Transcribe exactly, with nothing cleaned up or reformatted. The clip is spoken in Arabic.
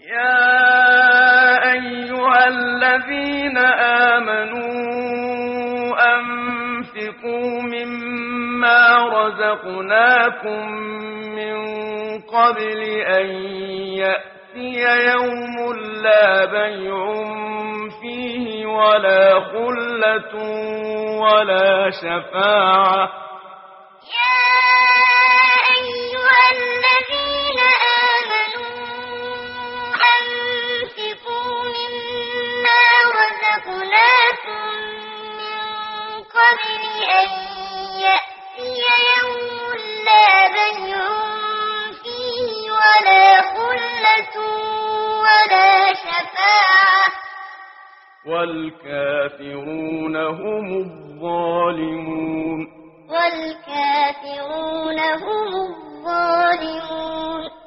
يا أيها الذين آمنوا أنفقوا مما رزقناكم من قبل أن يأتي يوم لا بيع فيه ولا خلة ولا شفاعة. يا أيها الذين آمنوا أنفقوا مما رزقناكم من قبل أن يأتي يوم لا بيع فيه ولا خلة ولا شفاعة والكافرون هم الظالمون. والكافرون هم الظالمون.